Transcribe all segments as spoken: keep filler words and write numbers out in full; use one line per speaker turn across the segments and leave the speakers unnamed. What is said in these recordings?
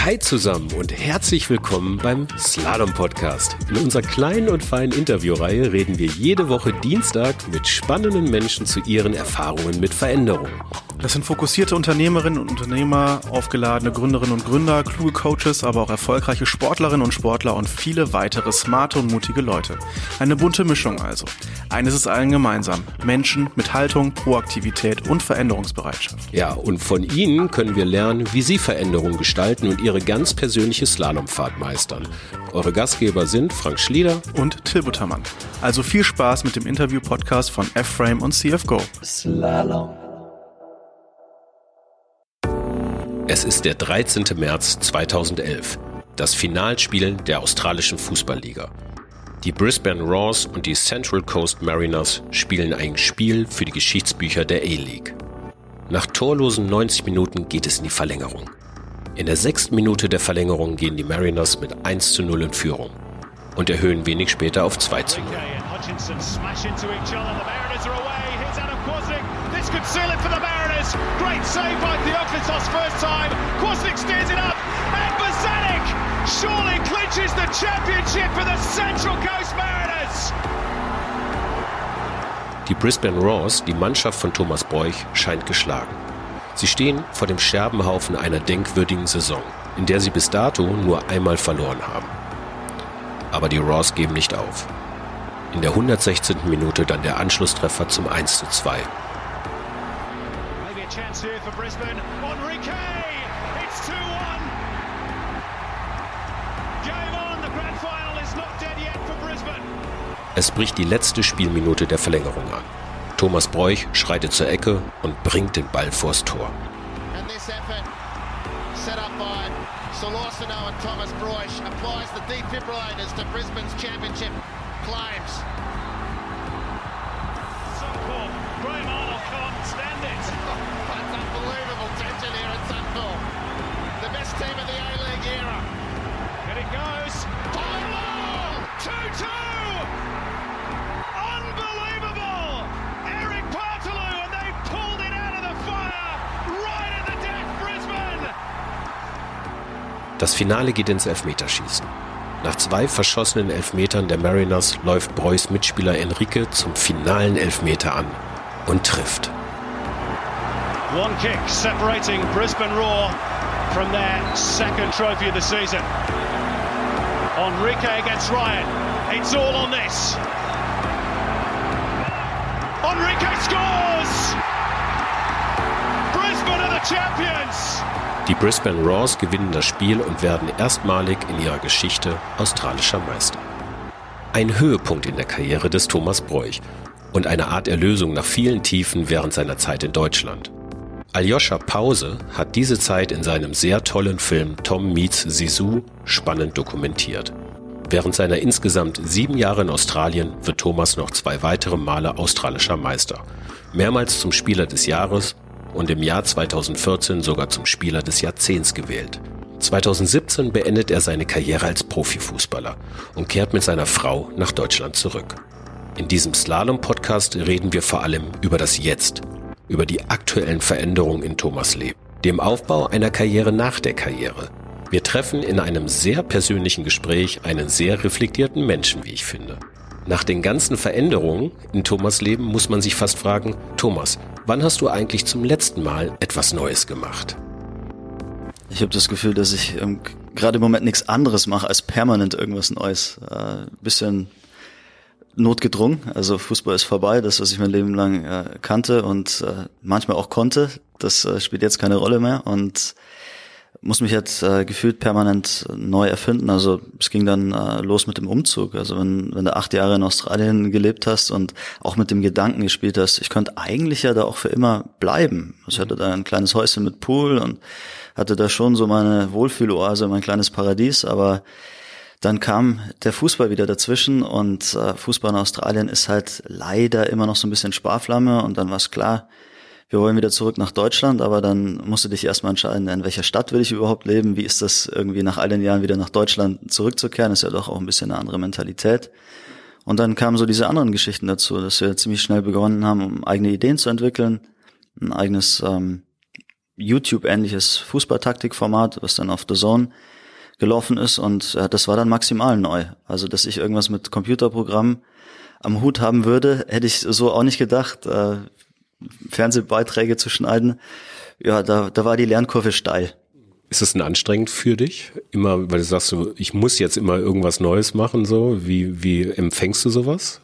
Hi zusammen und herzlich willkommen beim Slalom Podcast. In unserer kleinen und feinen Interviewreihe reden wir jede Woche Dienstag mit spannenden Menschen zu ihren Erfahrungen mit Veränderungen.
Das sind fokussierte Unternehmerinnen und Unternehmer, aufgeladene Gründerinnen und Gründer, kluge Coaches, aber auch erfolgreiche Sportlerinnen und Sportler und viele weitere smarte und mutige Leute. Eine bunte Mischung also. Eines ist allen gemeinsam: Menschen mit Haltung, Proaktivität und Veränderungsbereitschaft.
Ja, und von ihnen können wir lernen, wie sie Veränderungen gestalten und ihre ganz persönliche Slalomfahrt meistern. Eure Gastgeber sind Frank Schlieder
und Till Buttermann. Also viel Spaß mit dem Interview-Podcast von F-Frame und C F Go.
Slalom. Es ist der dreizehnten März zweitausendelf, das Finalspiel der australischen Fußballliga. Die Brisbane Roars und die Central Coast Mariners spielen ein Spiel für die Geschichtsbücher der A-League. Nach torlosen neunzig Minuten geht es in die Verlängerung. In der sechsten Minute der Verlängerung gehen die Mariners mit eins zu null in Führung und erhöhen wenig später auf zwei zu null.
This could seal it for the Mariners. Great save by Theoklitos first time. Kwasnik steers it up. And Bozanic surely clinches the championship for the Central Coast Mariners.
Die Brisbane Roars, die Mannschaft von Thomas Broich, scheint geschlagen. Sie stehen vor dem Scherbenhaufen einer denkwürdigen Saison, in der sie bis dato nur einmal verloren haben. Aber die Roars geben nicht auf. In der hundertsechzehnten Minute dann der Anschlusstreffer zum eins zu zwei.
Chance here for Brisbane. Enrique! It's two one. Game on. The grand final is not dead yet for Brisbane.
Es bricht die letzte Spielminute der Verlängerung an. Thomas Broich schreitet zur Ecke und bringt den Ball vors Tor.
And this effort set up by Solorsino and Thomas Broich applies the defibrillators to Brisbane's championship claims.
So cool. Graham Arnold can't stand it.
That's unbelievable tension here at Suncorp. The best team of the A-League era.
And it goes. Final! two two! Unbelievable! Eric Bartolou, and they pulled it out of the fire right at the death, Brisbane!
Das Finale geht ins Elfmeterschießen. Nach zwei verschossenen Elfmetern der Mariners läuft Broichs Mitspieler Enrique zum finalen Elfmeter an und trifft.
One kick separating Brisbane Roar from their second trophy of the season. Enrique against Ryan. It's all on this. Enrique scores! Brisbane are the champions!
Die Brisbane Roars gewinnen das Spiel und werden erstmalig in ihrer Geschichte australischer Meister. Ein Höhepunkt in der Karriere des Thomas Broich und eine Art Erlösung nach vielen Tiefen während seiner Zeit in Deutschland. Aljoscha Pause hat diese Zeit in seinem sehr tollen Film Tom Meets Zizou spannend dokumentiert. Während seiner insgesamt sieben Jahre in Australien wird Thomas noch zwei weitere Male australischer Meister, mehrmals zum Spieler des Jahres und im Jahr zweitausendvierzehn sogar zum Spieler des Jahrzehnts gewählt. zweitausendsiebzehn beendet er seine Karriere als Profifußballer und kehrt mit seiner Frau nach Deutschland zurück. In diesem Slalom-Podcast reden wir vor allem über das Jetzt, über die aktuellen Veränderungen in Thomas' Leben, dem Aufbau einer Karriere nach der Karriere. Wir treffen in einem sehr persönlichen Gespräch einen sehr reflektierten Menschen, wie ich finde. Nach den ganzen Veränderungen in Thomas' Leben muss man sich fast fragen: Thomas, wann hast du eigentlich zum letzten Mal etwas Neues gemacht?
Ich habe das Gefühl, dass ich ähm, gerade im Moment nichts anderes mache, als permanent irgendwas Neues. Äh, bisschen notgedrungen, also Fußball ist vorbei, das, was ich mein Leben lang äh, kannte und äh, manchmal auch konnte, das äh, spielt jetzt keine Rolle mehr und muss mich jetzt äh, gefühlt permanent neu erfinden. Also es ging dann äh, los mit dem Umzug. Also wenn, wenn du acht Jahre in Australien gelebt hast und auch mit dem Gedanken gespielt hast, ich könnte eigentlich ja da auch für immer bleiben. Ich hatte da ein kleines Häuschen mit Pool und hatte da schon so meine Wohlfühloase, mein kleines Paradies, aber dann kam der Fußball wieder dazwischen und äh, Fußball in Australien ist halt leider immer noch so ein bisschen Sparflamme und dann war es klar, wir wollen wieder zurück nach Deutschland, aber dann musst du dich erstmal entscheiden, in welcher Stadt will ich überhaupt leben, wie ist das irgendwie nach all den Jahren wieder nach Deutschland zurückzukehren, ist ja doch auch ein bisschen eine andere Mentalität. Und dann kamen so diese anderen Geschichten dazu, dass wir ziemlich schnell begonnen haben, um eigene Ideen zu entwickeln, ein eigenes ähm, YouTube-ähnliches Fußballtaktikformat, was dann auf The Zone gelaufen ist und äh, das war dann maximal neu. Also, dass ich irgendwas mit Computerprogrammen am Hut haben würde, hätte ich so auch nicht gedacht. Äh, Fernsehbeiträge zu schneiden, ja, da, da war die Lernkurve steil.
Ist es denn anstrengend für dich? Immer, weil du sagst, ich muss jetzt immer irgendwas Neues machen, so? Wie, wie empfängst du sowas?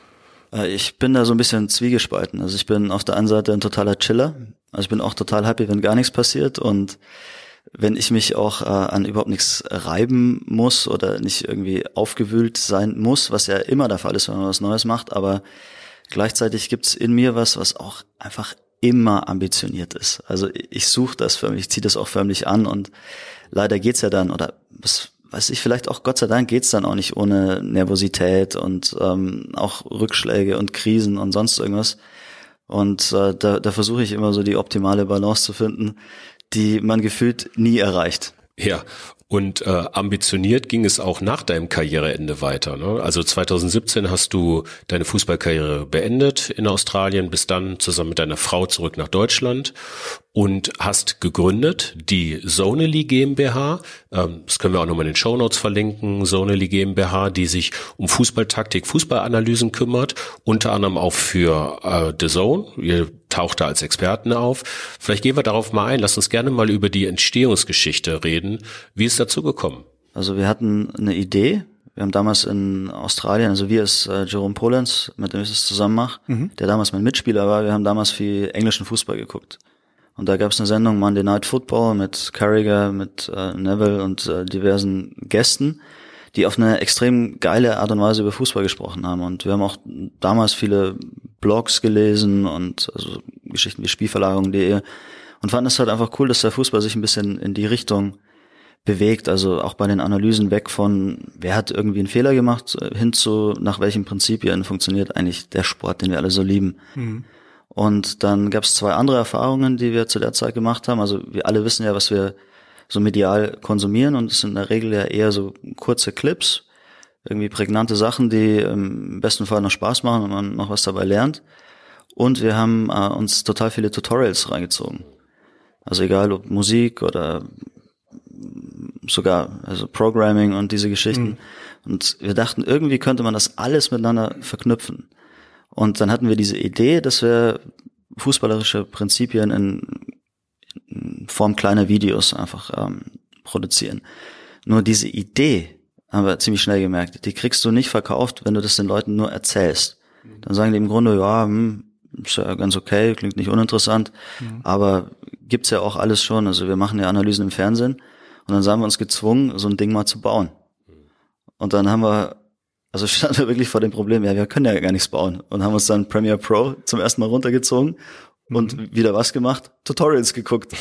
Äh, ich bin da so ein bisschen zwiegespalten. Also ich bin auf der einen Seite ein totaler Chiller. Also ich bin auch total happy, wenn gar nichts passiert und wenn ich mich auch äh, an überhaupt nichts reiben muss oder nicht irgendwie aufgewühlt sein muss, was ja immer der Fall ist, wenn man was Neues macht, aber gleichzeitig gibt's in mir was, was auch einfach immer ambitioniert ist. Also ich suche das förmlich, ich ziehe das auch förmlich an und leider geht's ja dann, oder was weiß ich, vielleicht auch Gott sei Dank geht's dann auch nicht ohne Nervosität und ähm, auch Rückschläge und Krisen und sonst irgendwas. Und äh, da, da versuche ich immer so die optimale Balance zu finden, die man gefühlt nie erreicht.
Ja, und äh, ambitioniert ging es auch nach deinem Karriereende weiter, ne? Also zwanzig siebzehn hast du deine Fußballkarriere beendet in Australien, bist dann zusammen mit deiner Frau zurück nach Deutschland und hast gegründet die Zonely GmbH. Ähm, das können wir auch nochmal in den Shownotes verlinken. Zonely GmbH, die sich um Fußballtaktik, Fußballanalysen kümmert, unter anderem auch für äh, The Zone. Ihr taucht da als Experten auf. Vielleicht gehen wir darauf mal ein. Lass uns gerne mal über die Entstehungsgeschichte reden. Wie ist dazu gekommen?
Also wir hatten eine Idee. Wir haben damals in Australien, also wir ist äh, Jerome Polenz, mit dem ich das zusammen mache, mhm. der damals mein Mitspieler war. Wir haben damals viel englischen Fußball geguckt. Und da gab es eine Sendung Monday Night Football mit Carragher, mit äh, Neville und äh, diversen Gästen, die auf eine extrem geile Art und Weise über Fußball gesprochen haben. Und wir haben auch damals viele Blogs gelesen und also Geschichten wie Spielverlagerung punkt de und fanden es halt einfach cool, dass der Fußball sich ein bisschen in die Richtung bewegt. Also auch bei den Analysen weg von, wer hat irgendwie einen Fehler gemacht, hin zu, nach welchen Prinzipien funktioniert eigentlich der Sport, den wir alle so lieben. Mhm. Und dann gab es zwei andere Erfahrungen, die wir zu der Zeit gemacht haben. Also wir alle wissen ja, was wir so medial konsumieren und es sind in der Regel ja eher so kurze Clips, irgendwie prägnante Sachen, die im besten Fall noch Spaß machen und man noch was dabei lernt. Und wir haben äh, uns total viele Tutorials reingezogen. Also egal ob Musik oder sogar also Programming und diese Geschichten. Mhm. Und wir dachten, irgendwie könnte man das alles miteinander verknüpfen. Und dann hatten wir diese Idee, dass wir fußballerische Prinzipien in, in Form kleiner Videos einfach ähm, produzieren. Nur diese Idee, haben wir ziemlich schnell gemerkt, die kriegst du nicht verkauft, wenn du das den Leuten nur erzählst. Dann sagen die im Grunde, ja, hm, ist ja ganz okay, klingt nicht uninteressant, mhm. aber gibt's ja auch alles schon. Also wir machen ja Analysen im Fernsehen und dann haben wir uns gezwungen, so ein Ding mal zu bauen. Und dann haben wir Also standen wir wirklich vor dem Problem, ja, wir können ja gar nichts bauen und haben uns dann Premiere Pro zum ersten Mal runtergezogen und mhm. wieder was gemacht? Tutorials geguckt.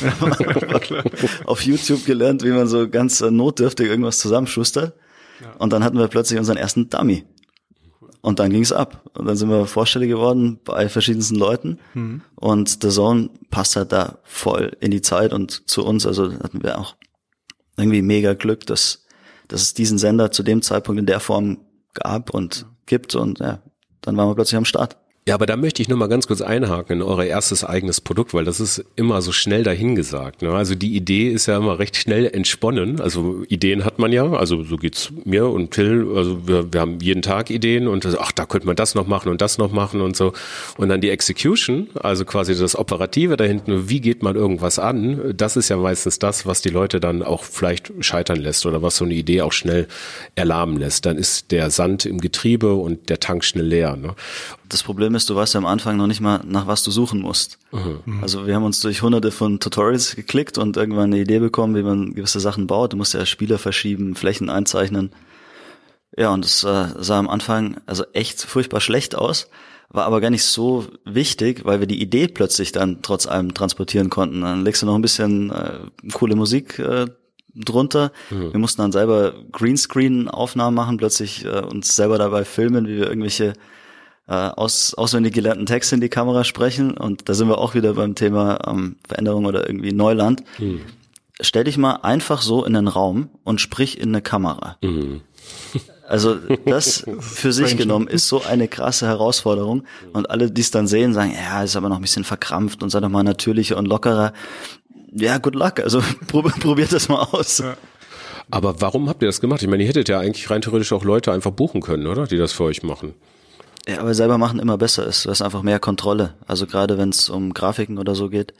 Auf YouTube gelernt, wie man so ganz notdürftig irgendwas zusammenschustert. Ja. Und dann hatten wir plötzlich unseren ersten Dummy. Und dann ging's ab. Und dann sind wir vorstellig geworden bei verschiedensten Leuten. Mhm. Und The Zone passt halt da voll in die Zeit und zu uns. Also hatten wir auch irgendwie mega Glück, dass, dass es diesen Sender zu dem Zeitpunkt in der Form gab und gibt und ja, dann waren wir plötzlich am Start.
Ja, aber da möchte ich nur mal ganz kurz einhaken in euer erstes eigenes Produkt, weil das ist immer so schnell dahingesagt. Ne? Also die Idee ist ja immer recht schnell entsponnen. Also Ideen hat man ja, also so geht's mir und Till. Also wir, wir haben jeden Tag Ideen und ach, da könnte man das noch machen und das noch machen und so. Und dann die Execution, also quasi das Operative da hinten, wie geht man irgendwas an? Das ist ja meistens das, was die Leute dann auch vielleicht scheitern lässt oder was so eine Idee auch schnell erlahmen lässt. Dann ist der Sand im Getriebe und der Tank schnell leer. Ne?
Das Problem ist, du weißt ja am Anfang noch nicht mal, nach was du suchen musst. Mhm. Also wir haben uns durch hunderte von Tutorials geklickt und irgendwann eine Idee bekommen, wie man gewisse Sachen baut. Du musst ja Spieler verschieben, Flächen einzeichnen. Ja, und es äh, sah am Anfang also echt furchtbar schlecht aus, war aber gar nicht so wichtig, weil wir die Idee plötzlich dann trotz allem transportieren konnten. Dann legst du noch ein bisschen äh, coole Musik äh, drunter. Mhm. Wir mussten dann selber Greenscreen-Aufnahmen machen, plötzlich äh, uns selber dabei filmen, wie wir irgendwelche aus auswendig gelernten Text in die Kamera sprechen und da sind wir auch wieder beim Thema ähm, Veränderung oder irgendwie Neuland. Mhm. Stell dich mal einfach so in einen Raum und sprich in eine Kamera. Mhm. Also das für sich genommen ist so eine krasse Herausforderung und alle, die es dann sehen, sagen, ja, ist aber noch ein bisschen verkrampft und sei doch mal natürlicher und lockerer. Ja, good luck. Also probiert das mal aus. Ja.
Aber warum habt ihr das gemacht? Ich meine, ihr hättet ja eigentlich rein theoretisch auch Leute einfach buchen können, oder? Die das für euch machen.
Ja, aber selber machen immer besser ist. Du hast einfach mehr Kontrolle. Also gerade wenn es um Grafiken oder so geht.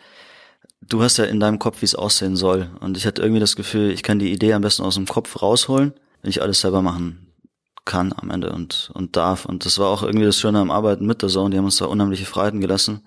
Du hast ja in deinem Kopf, wie es aussehen soll. Und ich hatte irgendwie das Gefühl, ich kann die Idee am besten aus dem Kopf rausholen, wenn ich alles selber machen kann am Ende und und darf. Und das war auch irgendwie das Schöne am Arbeiten mit der Zone. Die haben uns da unheimliche Freiheiten gelassen.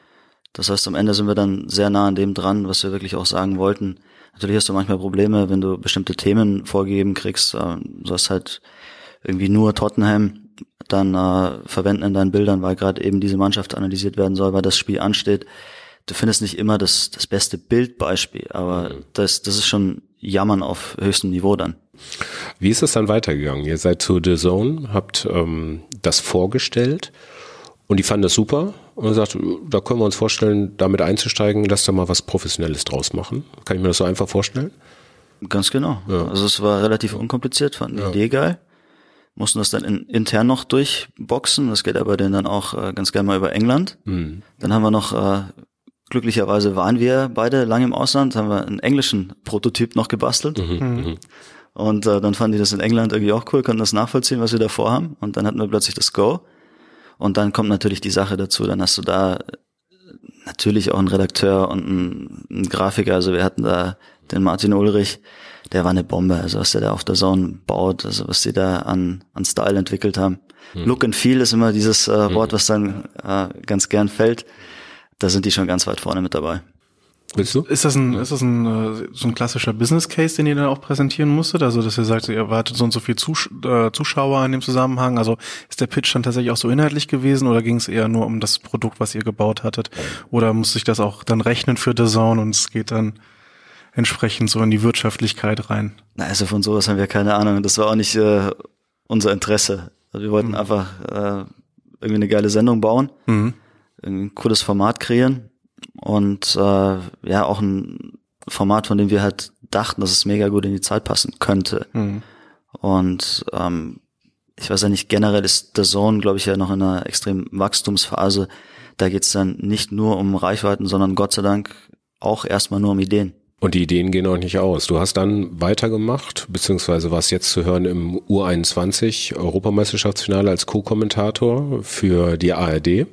Das heißt, am Ende sind wir dann sehr nah an dem dran, was wir wirklich auch sagen wollten. Natürlich hast du manchmal Probleme, wenn du bestimmte Themen vorgegeben kriegst. Du hast halt irgendwie nur Tottenham dann äh, verwenden in deinen Bildern, weil gerade eben diese Mannschaft analysiert werden soll, weil das Spiel ansteht. Du findest nicht immer das das beste Bildbeispiel, aber das das ist schon Jammern auf höchstem Niveau dann.
Wie ist es dann weitergegangen? Ihr seid zu The Zone, habt ähm, das vorgestellt und die fanden das super und sagt, da können wir uns vorstellen, damit einzusteigen, lass da mal was Professionelles draus machen. Kann ich mir das so einfach vorstellen?
Ganz genau. Ja. Also es war relativ unkompliziert, fanden die ja. Idee geil. Mussten das dann in, intern noch durchboxen. Das geht aber dann auch äh, ganz gerne mal über England. Mhm. Dann haben wir noch, äh, glücklicherweise waren wir beide lange im Ausland, haben wir einen englischen Prototyp noch gebastelt. Mhm. Mhm. Und äh, dann fanden die das in England irgendwie auch cool, konnten das nachvollziehen, was wir da vorhaben. Und dann hatten wir plötzlich das Go. Und dann kommt natürlich die Sache dazu. Dann hast du da natürlich auch einen Redakteur und einen, einen Grafiker. Also wir hatten da den Martin Ulrich, der war eine Bombe, also was der da auf der Zone baut, also was die da an an Style entwickelt haben. Mhm. Look and Feel ist immer dieses äh, Wort, was dann äh, ganz gern fällt. Da sind die schon ganz weit vorne mit dabei.
Willst du?
Ist das ein, ist das ein, äh, so ein klassischer Business Case, den ihr dann auch präsentieren musstet? Also, dass ihr sagt, ihr erwartet so und so viel Zus- äh, Zuschauer in dem Zusammenhang. Also, ist der Pitch dann tatsächlich auch so inhaltlich gewesen oder ging es eher nur um das Produkt, was ihr gebaut hattet? Oder muss sich das auch dann rechnen für The Zone und es geht dann entsprechend so in die Wirtschaftlichkeit rein?
Na, also von sowas haben wir keine Ahnung. Das war auch nicht äh, unser Interesse. Also wir wollten mhm. einfach äh, irgendwie eine geile Sendung bauen, mhm. ein cooles Format kreieren und äh, ja auch ein Format, von dem wir halt dachten, dass es mega gut in die Zeit passen könnte. Mhm. Und ähm, ich weiß ja nicht, generell ist The Zone, glaube ich, ja noch in einer extremen Wachstumsphase. Da geht's dann nicht nur um Reichweiten, sondern Gott sei Dank auch erstmal nur um Ideen.
Und die Ideen gehen auch nicht aus. Du hast dann weitergemacht, beziehungsweise warst jetzt zu hören im U einundzwanzig Europameisterschaftsfinale als Co-Kommentator für die A R D.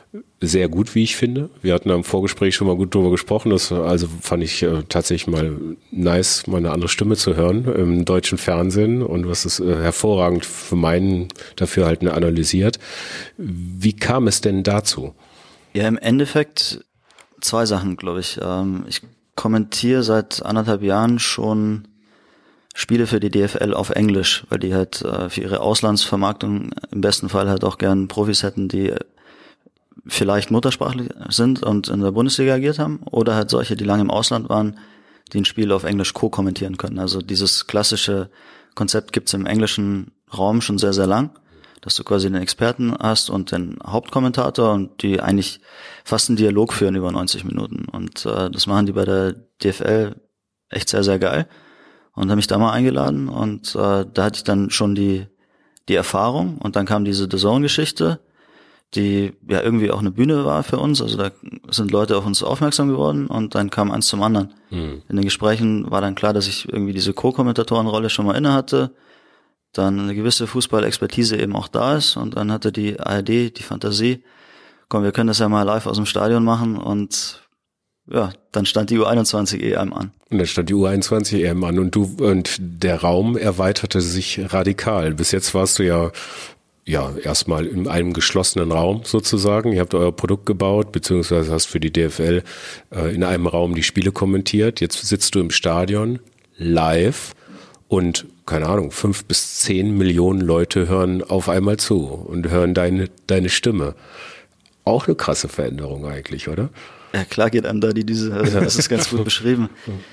Sehr gut, wie ich finde. Wir hatten im Vorgespräch schon mal gut drüber gesprochen. Das also fand ich äh, tatsächlich mal nice, mal eine andere Stimme zu hören im deutschen Fernsehen. Und was ist äh, hervorragend für meinen Dafürhalten analysiert. Wie kam es denn dazu?
Ja, im Endeffekt zwei Sachen, glaube ich. Ähm, ich kommentiere seit anderthalb Jahren schon Spiele für die D F L auf Englisch, weil die halt äh, für ihre Auslandsvermarktung im besten Fall halt auch gern Profis hätten, die vielleicht muttersprachlich sind und in der Bundesliga agiert haben, oder halt solche, die lange im Ausland waren, die ein Spiel auf Englisch co-kommentieren können. Also dieses klassische Konzept gibt's im englischen Raum schon sehr, sehr lang, dass du quasi den Experten hast und den Hauptkommentator und die eigentlich fast einen Dialog führen über neunzig Minuten. Und äh, das machen die bei der D F L echt sehr, sehr geil. Und haben mich da mal eingeladen und äh, da hatte ich dann schon die die Erfahrung. Und dann kam diese The Zone-Geschichte, die ja irgendwie auch eine Bühne war für uns. Also da sind Leute auf uns aufmerksam geworden und dann kam eins zum anderen. Mhm. In den Gesprächen war dann klar, dass ich irgendwie diese Co-Kommentatorenrolle schon mal inne hatte, dann eine gewisse Fußballexpertise eben auch da ist und dann hatte die A R D die Fantasie, komm, wir können das ja mal live aus dem Stadion machen und ja, dann stand die U einundzwanzig E M an.
Und dann stand die U einundzwanzig E M an und du und der Raum erweiterte sich radikal. Bis jetzt warst du ja ja erstmal in einem geschlossenen Raum sozusagen. Ihr habt euer Produkt gebaut, beziehungsweise hast für die D F L äh, in einem Raum die Spiele kommentiert. Jetzt sitzt du im Stadion live und keine Ahnung, fünf bis zehn Millionen Leute hören auf einmal zu und hören deine deine Stimme. Auch eine krasse Veränderung eigentlich, oder?
Ja, klar geht einem da die diese, also das ist ganz gut beschrieben.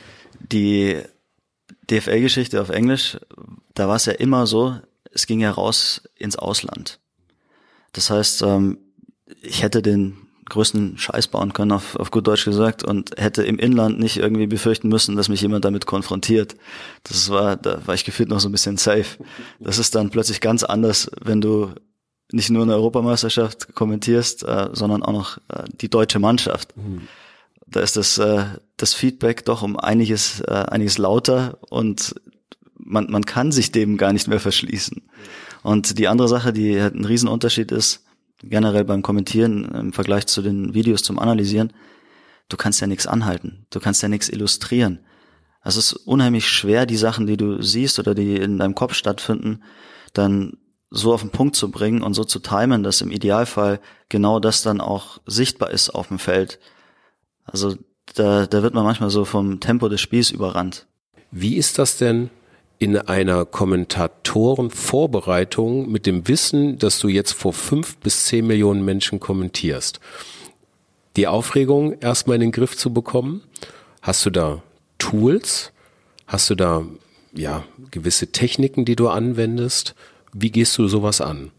Die D F L-Geschichte auf Englisch, da war es ja immer so, es ging ja raus ins Ausland. Das heißt, ich hätte den größten Scheiß bauen können, auf, auf gut Deutsch gesagt, und hätte im Inland nicht irgendwie befürchten müssen, dass mich jemand damit konfrontiert. Das war, da war ich gefühlt noch so ein bisschen safe. Das ist dann plötzlich ganz anders, wenn du nicht nur eine Europameisterschaft kommentierst, äh, sondern auch noch äh, die deutsche Mannschaft. Mhm. Da ist das äh, das Feedback doch um einiges, äh, einiges lauter und man, man kann sich dem gar nicht mehr verschließen. Und die andere Sache, die halt ein Riesenunterschied ist, generell beim Kommentieren im Vergleich zu den Videos zum Analysieren, du kannst ja nichts anhalten, du kannst ja nichts illustrieren. Also es ist unheimlich schwer, die Sachen, die du siehst oder die in deinem Kopf stattfinden, dann so auf den Punkt zu bringen und so zu timen, dass im Idealfall genau das dann auch sichtbar ist auf dem Feld. Also da, da wird man manchmal so vom Tempo des Spiels überrannt.
Wie ist das denn in einer Kommentatorenvorbereitung mit dem Wissen, dass du jetzt vor fünf bis zehn Millionen Menschen kommentierst? Die Aufregung erstmal in den Griff zu bekommen? Hast du da Tools? Hast du da ja gewisse Techniken, die du anwendest? Wie gehst du sowas an?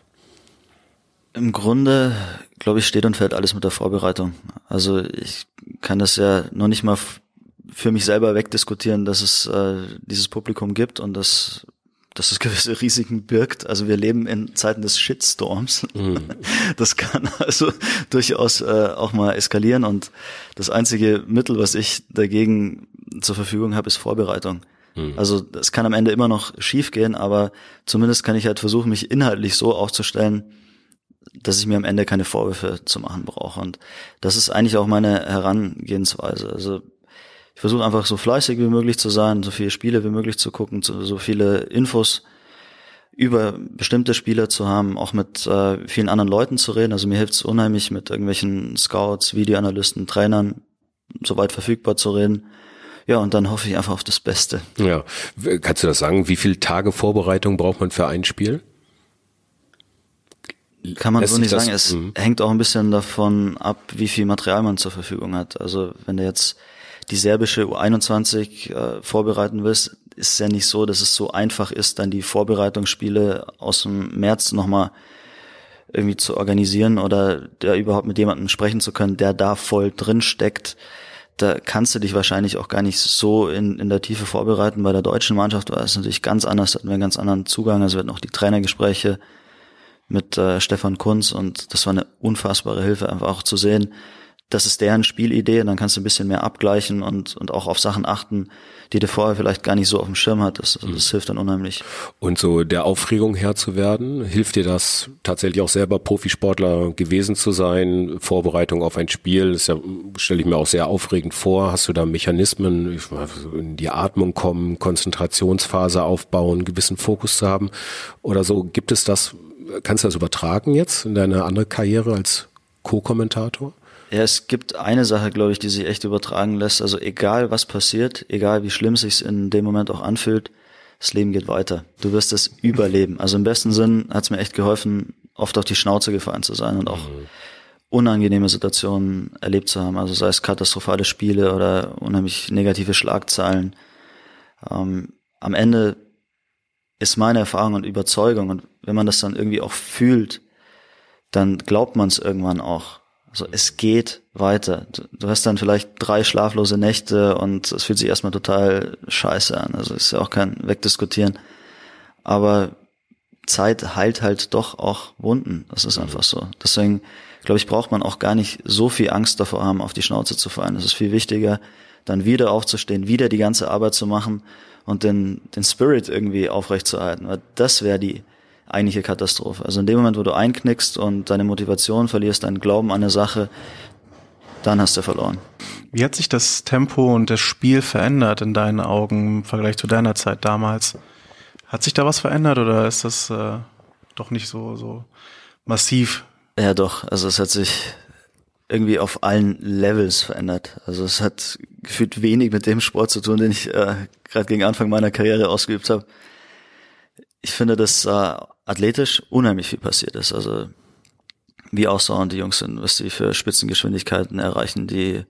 Im Grunde, glaube ich, steht und fällt alles mit der Vorbereitung. Also ich kann das ja noch nicht mal für mich selber wegdiskutieren, dass es äh, dieses Publikum gibt und dass, dass es gewisse Risiken birgt. Also wir leben in Zeiten des Shitstorms. Mhm. Das kann also durchaus äh, auch mal eskalieren und das einzige Mittel, was ich dagegen zur Verfügung habe, ist Vorbereitung. Mhm. Also es kann am Ende immer noch schief gehen, aber zumindest kann ich halt versuchen, mich inhaltlich so aufzustellen, dass ich mir am Ende keine Vorwürfe zu machen brauche. Und das ist eigentlich auch meine Herangehensweise. Also ich versuche einfach so fleißig wie möglich zu sein, so viele Spiele wie möglich zu gucken, so viele Infos über bestimmte Spieler zu haben, auch mit äh, vielen anderen Leuten zu reden. Also mir hilft es unheimlich, mit irgendwelchen Scouts, Videoanalysten, Trainern soweit verfügbar zu reden. Ja, und dann hoffe ich einfach auf das Beste.
Ja, kannst du das sagen? Wie viele Tage Vorbereitung braucht man für ein Spiel?
Kann man
Lässt
so nicht
das,
sagen. Es
mh.
hängt auch ein bisschen davon ab, wie viel Material man zur Verfügung hat. Also wenn du jetzt die serbische U einundzwanzig äh, vorbereiten willst, ist es ja nicht so, dass es so einfach ist, dann die Vorbereitungsspiele aus dem März nochmal irgendwie zu organisieren oder da überhaupt mit jemandem sprechen zu können, der da voll drin steckt. Da kannst du dich wahrscheinlich auch gar nicht so in, in der Tiefe vorbereiten. Bei der deutschen Mannschaft war es natürlich ganz anders, da hatten wir einen ganz anderen Zugang. Also wir hatten auch die Trainergespräche mit äh, Stefan Kunz und das war eine unfassbare Hilfe, einfach auch zu sehen, das ist deren Spielidee und dann kannst du ein bisschen mehr abgleichen und und auch auf Sachen achten, die du vorher vielleicht gar nicht so auf dem Schirm hattest. Also das mhm. hilft dann unheimlich.
Und so der Aufregung Herr zu werden, hilft dir das tatsächlich auch selber Profisportler gewesen zu sein? Vorbereitung auf ein Spiel, das ja, stelle ich mir auch sehr aufregend vor. Hast du da Mechanismen, in die Atmung kommen, Konzentrationsphase aufbauen, gewissen Fokus zu haben oder so? Gibt es das, kannst du das übertragen jetzt in deine andere Karriere als Co-Kommentator?
Ja, es gibt eine Sache, glaube ich, die sich echt übertragen lässt. Also egal, was passiert, egal wie schlimm es sich in dem Moment auch anfühlt, das Leben geht weiter. Du wirst es überleben. Also im besten Sinn hat es mir echt geholfen, oft auf die Schnauze gefallen zu sein und auch mhm. unangenehme Situationen erlebt zu haben. Also sei es katastrophale Spiele oder unheimlich negative Schlagzeilen. Ähm, am Ende ist meine Erfahrung und Überzeugung, und wenn man das dann irgendwie auch fühlt, dann glaubt man es irgendwann auch. Also es geht weiter. Du hast dann vielleicht drei schlaflose Nächte und es fühlt sich erstmal total scheiße an. Also ist ja auch kein Wegdiskutieren. Aber Zeit heilt halt doch auch Wunden. Das ist einfach so. Deswegen, glaube ich, braucht man auch gar nicht so viel Angst davor haben, auf die Schnauze zu fallen. Es ist viel wichtiger, dann wieder aufzustehen, wieder die ganze Arbeit zu machen und den, den Spirit irgendwie aufrechtzuerhalten. Weil das wäre die eigentliche Katastrophe. Also in dem Moment, wo du einknickst und deine Motivation verlierst, deinen Glauben an eine Sache, dann hast du verloren.
Wie hat sich das Tempo und das Spiel verändert in deinen Augen im Vergleich zu deiner Zeit damals? Hat sich da was verändert oder ist das äh, doch nicht so so massiv?
Ja doch, also es hat sich irgendwie auf allen Levels verändert. Also es hat gefühlt wenig mit dem Sport zu tun, den ich äh, gerade gegen Anfang meiner Karriere ausgeübt habe. Ich finde, dass äh, athletisch unheimlich viel passiert ist. Also wie ausdauernd die Jungs sind, was sie für Spitzengeschwindigkeiten erreichen, die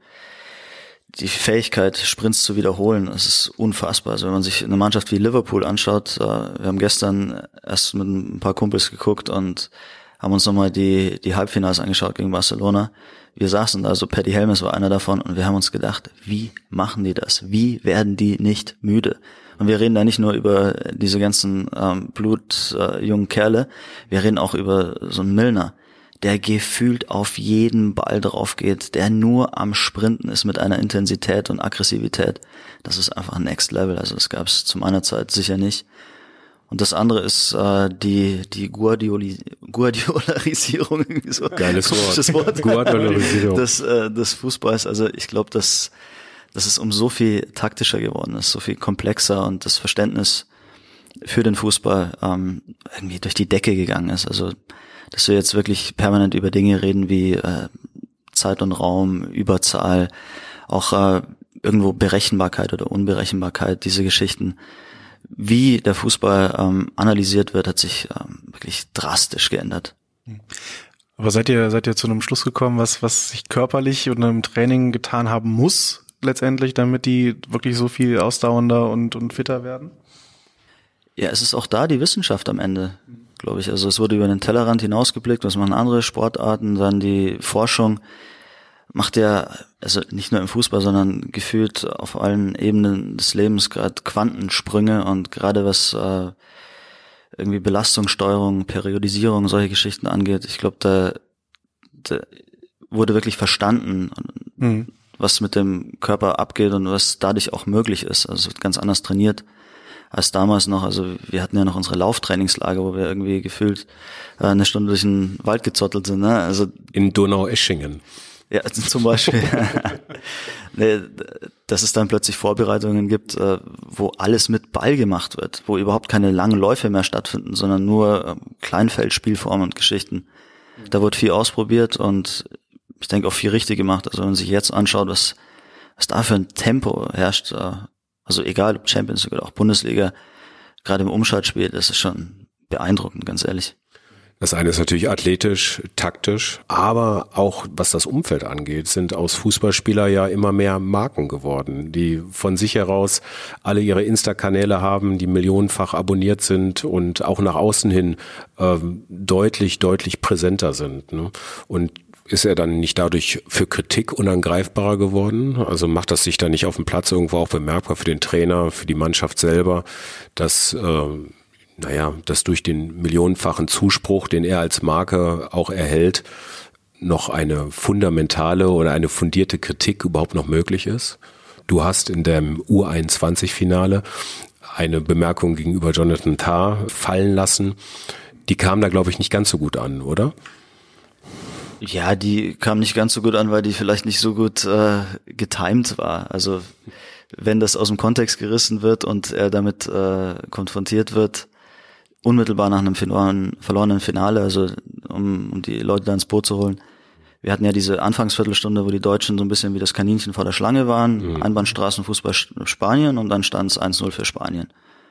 die Fähigkeit, Sprints zu wiederholen, das ist unfassbar. Also wenn man sich eine Mannschaft wie Liverpool anschaut, äh, wir haben gestern erst mit ein paar Kumpels geguckt und haben uns nochmal die die Halbfinals angeschaut gegen Barcelona. Wir saßen da, also Paddy Helmes war einer davon und wir haben uns gedacht, wie machen die das? Wie werden die nicht müde? Und wir reden da nicht nur über diese ganzen ähm, blutjungen äh, Kerle, wir reden auch über so einen Milner, der gefühlt auf jeden Ball drauf geht, der nur am Sprinten ist mit einer Intensität und Aggressivität. Das ist einfach Next Level. Also das gab es zu meiner Zeit sicher nicht. Und das andere ist äh, die die Guardioli- Guardiolarisierung, irgendwie so.
Geiles Wort.
Wort.
Guardiolarisierung.
Des, äh, des Fußballs. Also ich glaube, dass, dass es um so viel taktischer geworden ist, so viel komplexer und das Verständnis für den Fußball ähm, irgendwie durch die Decke gegangen ist. Also dass wir jetzt wirklich permanent über Dinge reden wie äh, Zeit und Raum, Überzahl, auch äh, irgendwo Berechenbarkeit oder Unberechenbarkeit, diese Geschichten. Wie der Fußball ähm, analysiert wird, hat sich ähm, wirklich drastisch geändert.
Aber seid ihr seid ihr zu einem Schluss gekommen, was was sich körperlich und im Training getan haben muss letztendlich, damit die wirklich so viel ausdauernder und und fitter werden?
Ja, es ist auch da die Wissenschaft am Ende, glaube ich. Also es wurde über den Tellerrand hinausgeblickt, was machen andere Sportarten, dann die Forschung macht ja, also nicht nur im Fußball, sondern gefühlt auf allen Ebenen des Lebens gerade Quantensprünge und gerade was äh, irgendwie Belastungssteuerung, Periodisierung, solche Geschichten angeht, ich glaube, da, da wurde wirklich verstanden, mhm. was mit dem Körper abgeht und was dadurch auch möglich ist. Also es wird ganz anders trainiert als damals noch. Also wir hatten ja noch unsere Lauftrainingslager, wo wir irgendwie gefühlt äh, eine Stunde durch den Wald gezottelt sind. Ne? Also
in Donaueschingen.
Ja, zum Beispiel. Nee, dass es dann plötzlich Vorbereitungen gibt, wo alles mit Ball gemacht wird, wo überhaupt keine langen Läufe mehr stattfinden, sondern nur Kleinfeldspielformen und Geschichten. Da wird viel ausprobiert und ich denke auch viel richtig gemacht. Also wenn man sich jetzt anschaut, was, was da für ein Tempo herrscht, also egal ob Champions League oder auch Bundesliga, gerade im Umschaltspiel, das ist schon beeindruckend, ganz ehrlich.
Das eine ist natürlich athletisch, taktisch, aber auch was das Umfeld angeht, sind aus Fußballspieler ja immer mehr Marken geworden, die von sich heraus alle ihre Insta-Kanäle haben, die millionenfach abonniert sind und auch nach außen hin äh, deutlich, deutlich präsenter sind. Ne? Und ist er dann nicht dadurch für Kritik unangreifbarer geworden? Also macht das sich dann nicht auf dem Platz irgendwo auch bemerkbar für den Trainer, für die Mannschaft selber, dass äh, naja, dass durch den millionenfachen Zuspruch, den er als Marke auch erhält, noch eine fundamentale oder eine fundierte Kritik überhaupt noch möglich ist? Du hast in dem U einundzwanzig-Finale eine Bemerkung gegenüber Jonathan Tah fallen lassen. Die kam da, glaube ich, nicht ganz so gut an, oder?
Ja, die kam nicht ganz so gut an, weil die vielleicht nicht so gut äh, getimed war. Also wenn das aus dem Kontext gerissen wird und er damit äh, konfrontiert wird, unmittelbar nach einem verlorenen, verlorenen Finale, also um, um die Leute da ins Boot zu holen. Wir hatten ja diese Anfangsviertelstunde, wo die Deutschen so ein bisschen wie das Kaninchen vor der Schlange waren, mhm. Einbahnstraßenfußball Spanien und dann stand es eins null für Spanien.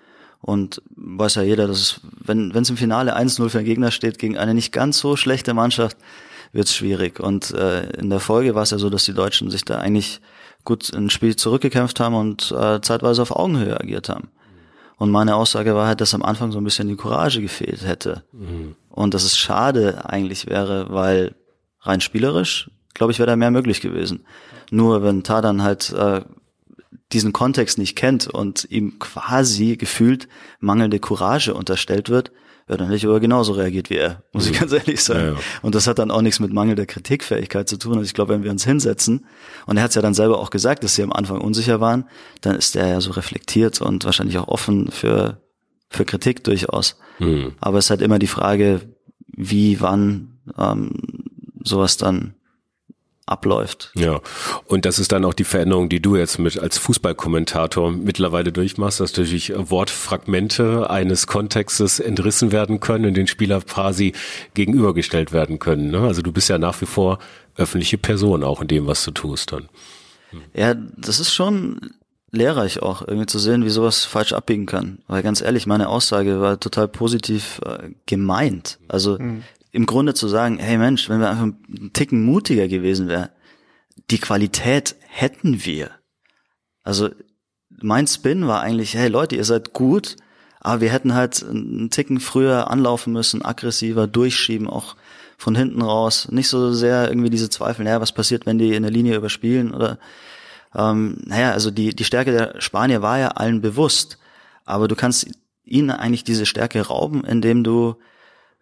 Und weiß ja jeder, dass es, wenn wenn es im Finale eins null für einen Gegner steht, gegen eine nicht ganz so schlechte Mannschaft, wird's schwierig. Und äh, in der Folge war es ja so, dass die Deutschen sich da eigentlich gut ins Spiel zurückgekämpft haben und äh, zeitweise auf Augenhöhe agiert haben. Und meine Aussage war halt, dass am Anfang so ein bisschen die Courage gefehlt hätte. Mhm. Und dass es schade eigentlich wäre, weil rein spielerisch, glaube ich, wäre da mehr möglich gewesen. Nur wenn Tah dann halt äh, diesen Kontext nicht kennt und ihm quasi gefühlt mangelnde Courage unterstellt wird, wird er natürlich aber genauso reagiert wie er, muss mhm. ich ganz ehrlich sagen. Ja, ja. Und das hat dann auch nichts mit mangelnder Kritikfähigkeit zu tun. Also ich glaube, wenn wir uns hinsetzen, und er hat es ja dann selber auch gesagt, dass sie am Anfang unsicher waren, dann ist er ja so reflektiert und wahrscheinlich auch offen für für Kritik durchaus. Mhm. Aber es ist halt immer die Frage, wie, wann ähm, sowas dann abläuft.
Ja, und das ist dann auch die Veränderung, die du jetzt mit als Fußballkommentator mittlerweile durchmachst, dass natürlich Wortfragmente eines Kontextes entrissen werden können und den Spieler quasi gegenübergestellt werden können. Ne? Also du bist ja nach wie vor öffentliche Person auch in dem, was du tust dann.
Ja, das ist schon lehrreich auch, irgendwie zu sehen, wie sowas falsch abbiegen kann. Weil ganz ehrlich, meine Aussage war total positiv äh, gemeint. Also mhm. im Grunde zu sagen, hey Mensch, wenn wir einfach einen Ticken mutiger gewesen wären, die Qualität hätten wir. Also mein Spin war eigentlich, hey Leute, ihr seid gut, aber wir hätten halt einen Ticken früher anlaufen müssen, aggressiver, durchschieben, auch von hinten raus. Nicht so sehr irgendwie diese Zweifel, naja, was passiert, wenn die in der Linie überspielen oder ähm, naja, also die die Stärke der Spanier war ja allen bewusst, aber du kannst ihnen eigentlich diese Stärke rauben, indem du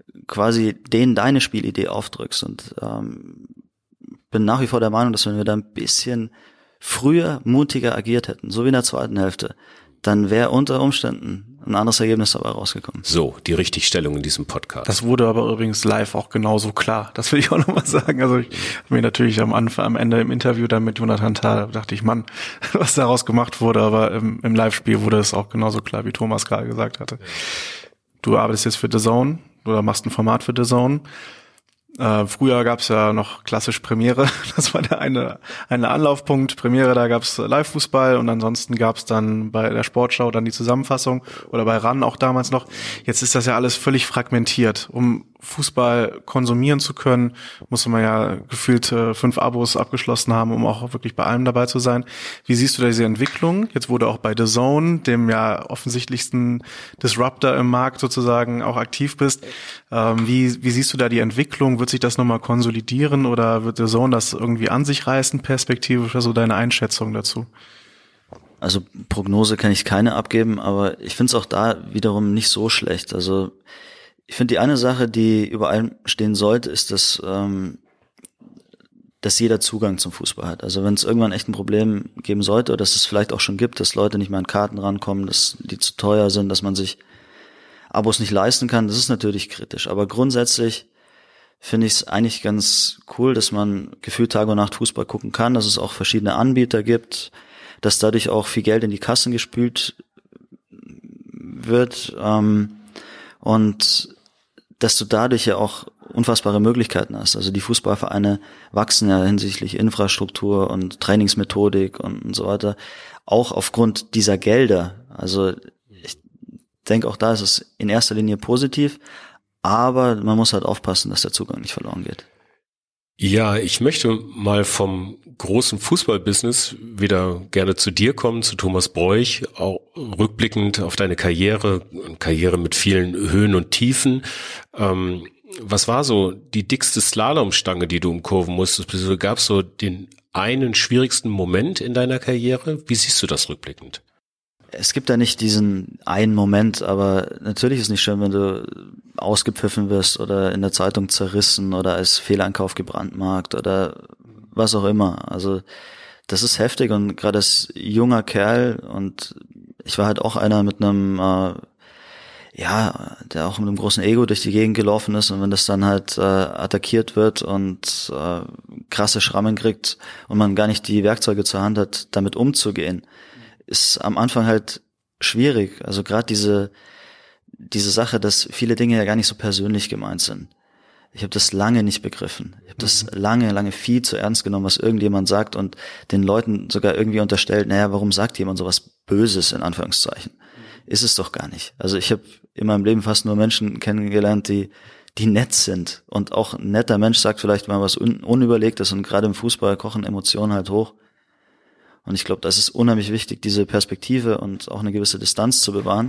quasi denen deine Spielidee aufdrückst. Und ähm, bin nach wie vor der Meinung, dass wenn wir da ein bisschen früher mutiger agiert hätten, so wie in der zweiten Hälfte, dann wäre unter Umständen ein anderes Ergebnis dabei rausgekommen.
So, die Richtigstellung in diesem Podcast.
Das wurde aber übrigens live auch genauso klar. Das will ich auch nochmal sagen. Also ich habe mir natürlich am Anfang, am Ende im Interview dann mit Jonathan Tah, dachte ich, Mann, was daraus gemacht wurde, aber im, im Live-Spiel wurde es auch genauso klar, wie Thomas gerade gesagt hatte. Du arbeitest jetzt für D A Z N oder machst ein Format für D A Z N. Äh, früher gab's ja noch klassisch Premiere, das war der eine eine Anlaufpunkt. Premiere, da gab's Live-Fußball und ansonsten gab's dann bei der Sportschau dann die Zusammenfassung oder bei RAN auch damals noch. Jetzt ist das ja alles völlig fragmentiert. Um Fußball konsumieren zu können, muss man ja gefühlt äh, fünf Abos abgeschlossen haben, um auch wirklich bei allem dabei zu sein. Wie siehst du da diese Entwicklung? Jetzt wurde auch bei D A Z N, dem ja offensichtlichsten Disruptor im Markt sozusagen, auch aktiv bist. Ähm, wie, wie siehst du da die Entwicklung? Wird sich das nochmal konsolidieren oder wird D A Z N das irgendwie an sich reißen, perspektivisch? Also deine Einschätzung dazu?
Also Prognose kann ich keine abgeben, aber ich finde es auch da wiederum nicht so schlecht. Also ich finde, die eine Sache, die über allem stehen sollte, ist, dass, ähm, dass jeder Zugang zum Fußball hat. Also wenn es irgendwann echt ein Problem geben sollte, oder dass es vielleicht auch schon gibt, dass Leute nicht mehr an Karten rankommen, dass die zu teuer sind, dass man sich Abos nicht leisten kann, das ist natürlich kritisch. Aber grundsätzlich finde ich es eigentlich ganz cool, dass man gefühlt Tag und Nacht Fußball gucken kann, dass es auch verschiedene Anbieter gibt, dass dadurch auch viel Geld in die Kassen gespült wird, ähm, und dass du dadurch ja auch unfassbare Möglichkeiten hast. Also die Fußballvereine wachsen ja hinsichtlich Infrastruktur und Trainingsmethodik und, und so weiter, auch aufgrund dieser Gelder. Also ich denke, auch da ist es in erster Linie positiv, aber man muss halt aufpassen, dass der Zugang nicht verloren geht.
Ja, ich möchte mal vom großen Fußballbusiness wieder gerne zu dir kommen, zu Thomas Broich, auch rückblickend auf deine Karriere, Karriere mit vielen Höhen und Tiefen. Ähm, was war so die dickste Slalomstange, die du umkurven musstest? Gab es so den einen schwierigsten Moment in deiner Karriere? Wie siehst du das rückblickend?
Es gibt da nicht diesen einen Moment, aber natürlich ist es nicht schön, wenn du ausgepfiffen wirst oder in der Zeitung zerrissen oder als Fehlankauf gebrandmarkt oder was auch immer. Also das ist heftig und gerade als junger Kerl, und ich war halt auch einer mit einem, äh, ja, der auch mit einem großen Ego durch die Gegend gelaufen ist, und wenn das dann halt äh, attackiert wird und äh, krasse Schrammen kriegt und man gar nicht die Werkzeuge zur Hand hat, damit umzugehen, ist am Anfang halt schwierig. Also gerade diese diese Sache, dass viele Dinge ja gar nicht so persönlich gemeint sind. Ich habe das lange nicht begriffen. Ich habe das lange, lange viel zu ernst genommen, was irgendjemand sagt, und den Leuten sogar irgendwie unterstellt, naja, warum sagt jemand sowas Böses, in Anführungszeichen? Ist es doch gar nicht. Also ich habe in meinem Leben fast nur Menschen kennengelernt, die die nett sind. Und auch ein netter Mensch sagt vielleicht mal was un- Unüberlegtes, und gerade im Fußball kochen Emotionen halt hoch. Und ich glaube, das ist unheimlich wichtig, diese Perspektive und auch eine gewisse Distanz zu bewahren.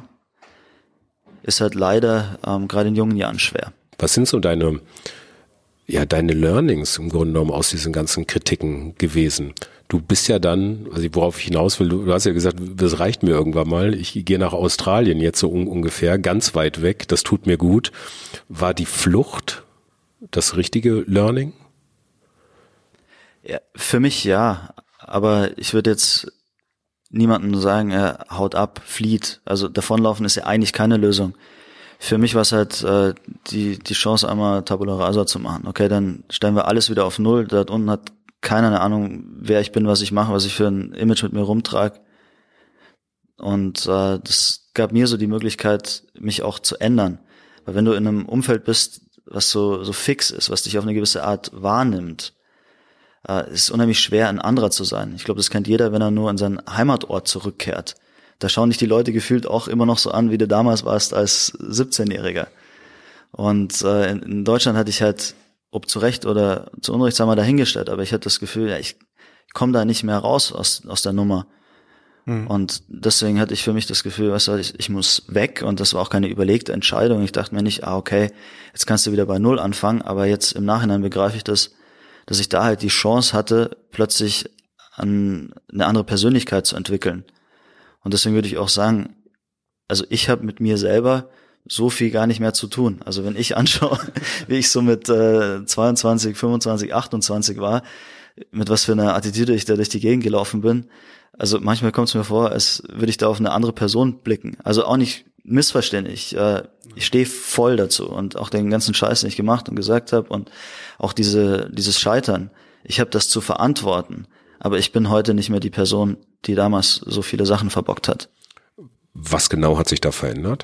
Ist halt leider ähm, gerade in jungen Jahren schwer.
Was sind so deine, ja, deine Learnings im Grunde genommen aus diesen ganzen Kritiken gewesen? Du bist ja dann, also worauf ich hinaus will, du, du hast ja gesagt, das reicht mir irgendwann mal. Ich gehe nach Australien jetzt so un- ungefähr, ganz weit weg. Das tut mir gut. War die Flucht das richtige Learning?
Ja, für mich ja. Aber ich würde jetzt niemandem sagen, er haut ab, flieht. Also davonlaufen ist ja eigentlich keine Lösung. Für mich war es halt äh, die die Chance, einmal Tabula Rasa zu machen. Okay, dann stellen wir alles wieder auf Null. Dort unten hat keiner eine Ahnung, wer ich bin, was ich mache, was ich für ein Image mit mir rumtrage. Und äh, das gab mir so die Möglichkeit, mich auch zu ändern. Weil wenn du in einem Umfeld bist, was so so fix ist, was dich auf eine gewisse Art wahrnimmt, äh, ist unheimlich schwer, ein anderer zu sein. Ich glaube, das kennt jeder, wenn er nur an seinen Heimatort zurückkehrt. Da schauen dich die Leute gefühlt auch immer noch so an, wie du damals warst als siebzehnjähriger. Und äh, in, in Deutschland hatte ich halt, ob zu Recht oder zu Unrecht, sagen wir dahingestellt, aber ich hatte das Gefühl, ja, ich komme da nicht mehr raus aus aus der Nummer. Mhm. Und deswegen hatte ich für mich das Gefühl, weißt du, ich, ich muss weg, und das war auch keine überlegte Entscheidung. Ich dachte mir nicht, ah okay, jetzt kannst du wieder bei Null anfangen, aber jetzt im Nachhinein begreife ich das, dass ich da halt die Chance hatte, plötzlich an eine andere Persönlichkeit zu entwickeln. Und deswegen würde ich auch sagen, also ich habe mit mir selber so viel gar nicht mehr zu tun. Also wenn ich anschaue, wie ich so mit äh, zweiundzwanzig, fünfundzwanzig, achtundzwanzig war, mit was für einer Attitüde ich da durch die Gegend gelaufen bin, also manchmal kommt es mir vor, als würde ich da auf eine andere Person blicken. Also auch nicht missverstehen. Ich, äh, ich stehe voll dazu und auch den ganzen Scheiß, den ich gemacht und gesagt habe und auch diese dieses Scheitern. Ich habe das zu verantworten, aber ich bin heute nicht mehr die Person, die damals so viele Sachen verbockt hat.
Was genau hat sich da verändert?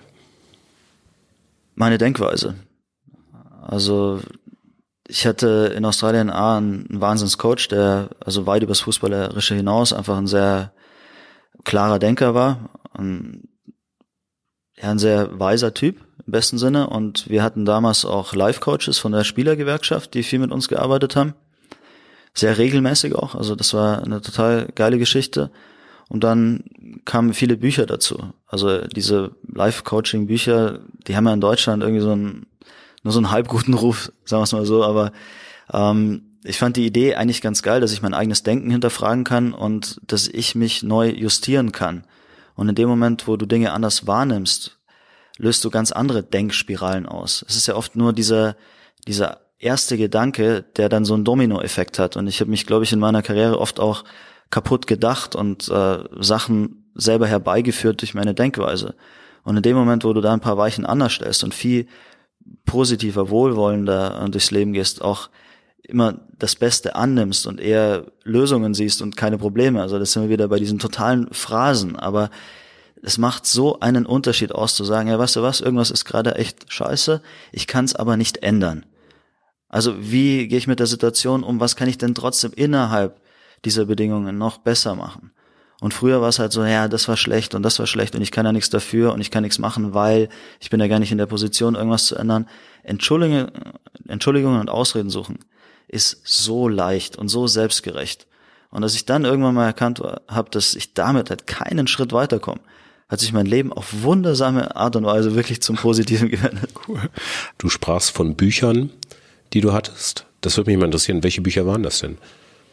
Meine Denkweise. Also ich hatte in Australien A einen Wahnsinnscoach, der also weit übers Fußballerische hinaus einfach ein sehr klarer Denker war. Ein, ja, ein sehr weiser Typ im besten Sinne. Und wir hatten damals auch Life-Coaches von der Spielergewerkschaft, die viel mit uns gearbeitet haben. Sehr regelmäßig auch. Also das war eine total geile Geschichte. Und dann kamen viele Bücher dazu. Also diese Life-Coaching-Bücher, die haben ja in Deutschland irgendwie so einen, nur so einen halb guten Ruf, sagen wir es mal so. Aber ähm, ich fand die Idee eigentlich ganz geil, dass ich mein eigenes Denken hinterfragen kann und dass ich mich neu justieren kann. Und in dem Moment, wo du Dinge anders wahrnimmst, löst du ganz andere Denkspiralen aus. Es ist ja oft nur dieser dieser erste Gedanke, der dann so einen Dominoeffekt hat. Und ich habe mich, glaube ich, in meiner Karriere oft auch kaputt gedacht und äh, Sachen selber herbeigeführt durch meine Denkweise. Und in dem Moment, wo du da ein paar Weichen anders stellst und viel positiver, wohlwollender durchs Leben gehst, auch immer das Beste annimmst und eher Lösungen siehst und keine Probleme. Also das sind wir wieder bei diesen totalen Phrasen. Aber es macht so einen Unterschied aus, zu sagen, ja, weißt du was, irgendwas ist gerade echt scheiße, ich kann es aber nicht ändern. Also wie gehe ich mit der Situation um, was kann ich denn trotzdem innerhalb dieser Bedingungen noch besser machen? Und früher war es halt so, ja, das war schlecht und das war schlecht und ich kann ja nichts dafür und ich kann nichts machen, weil ich bin ja gar nicht in der Position, irgendwas zu ändern. Entschuldigungen, Entschuldigungen und Ausreden suchen ist so leicht und so selbstgerecht. Und dass ich dann irgendwann mal erkannt habe, dass ich damit halt keinen Schritt weiterkomme, hat sich mein Leben auf wundersame Art und Weise wirklich zum Positiven gewendet.
Cool. Du sprachst von Büchern, die du hattest. Das würde mich mal interessieren. Welche Bücher waren das denn?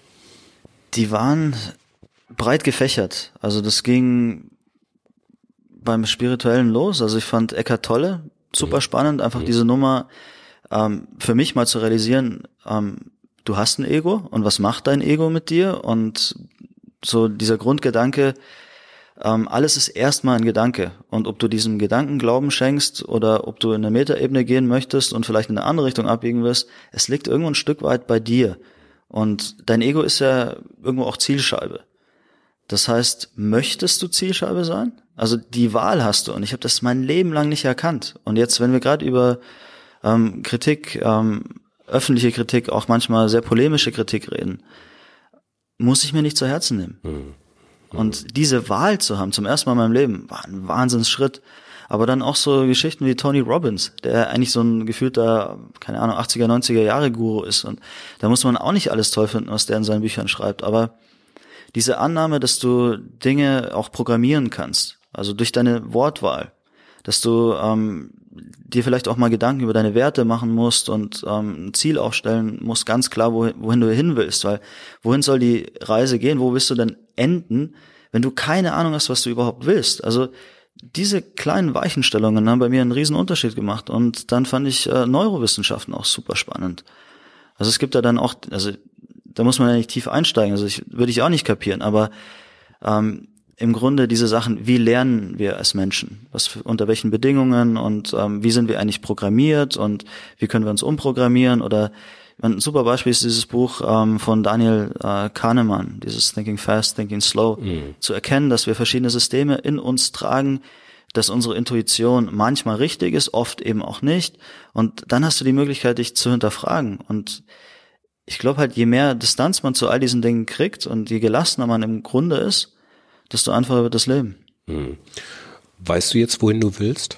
Die waren breit gefächert. Also das ging beim Spirituellen los. Also ich fand Eckhart Tolle super mhm. spannend, einfach mhm. diese Nummer ähm, für mich mal zu realisieren, ähm, du hast ein Ego und was macht dein Ego mit dir? Und so dieser Grundgedanke, ähm, alles ist erstmal ein Gedanke. Und ob du diesem Gedanken Glauben schenkst oder ob du in eine Metaebene gehen möchtest und vielleicht in eine andere Richtung abbiegen wirst, es liegt irgendwo ein Stück weit bei dir. Und dein Ego ist ja irgendwo auch Zielscheibe. Das heißt, möchtest du Zielscheibe sein? Also die Wahl hast du. Und ich habe das mein Leben lang nicht erkannt. Und jetzt, wenn wir gerade über ähm, Kritik, ähm, öffentliche Kritik, auch manchmal sehr polemische Kritik reden, muss ich mir nicht zu Herzen nehmen. Mhm. Mhm. Und diese Wahl zu haben, zum ersten Mal in meinem Leben, war ein Wahnsinnsschritt. Aber dann auch so Geschichten wie Tony Robbins, der eigentlich so ein gefühlter, keine Ahnung, achtziger, neunziger Jahre Guru ist. Und da muss man auch nicht alles toll finden, was der in seinen Büchern schreibt. Aber diese Annahme, dass du Dinge auch programmieren kannst, also durch deine Wortwahl, dass du ähm, dir vielleicht auch mal Gedanken über deine Werte machen musst und ähm, ein Ziel aufstellen musst, ganz klar, wohin, wohin du hin willst. Weil wohin soll die Reise gehen? Wo willst du denn enden, wenn du keine Ahnung hast, was du überhaupt willst? Also diese kleinen Weichenstellungen haben bei mir einen riesen Unterschied gemacht. Und dann fand ich äh, Neurowissenschaften auch super spannend. Also es gibt da dann auch, also da muss man ja nicht tief einsteigen, also ich, würde ich auch nicht kapieren, aber ähm, im Grunde diese Sachen, wie lernen wir als Menschen, was für, unter welchen Bedingungen und ähm, wie sind wir eigentlich programmiert und wie können wir uns umprogrammieren oder ein super Beispiel ist dieses Buch ähm, von Daniel äh, Kahnemann, dieses Thinking Fast, Thinking Slow, mhm. zu erkennen, dass wir verschiedene Systeme in uns tragen, dass unsere Intuition manchmal richtig ist, oft eben auch nicht. Und dann hast du die Möglichkeit, dich zu hinterfragen. Und ich glaube halt, je mehr Distanz man zu all diesen Dingen kriegt und je gelassener man im Grunde ist, desto einfacher wird das Leben.
Mhm. Weißt du jetzt, wohin du willst?